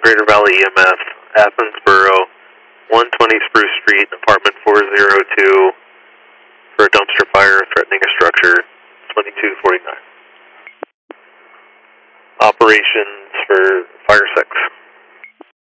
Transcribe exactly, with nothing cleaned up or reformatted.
Crater Valley E M S, Athens Borough, one twenty Spruce Street, apartment four oh two, for a dumpster fire threatening a structure, twenty-two forty-nine. Operation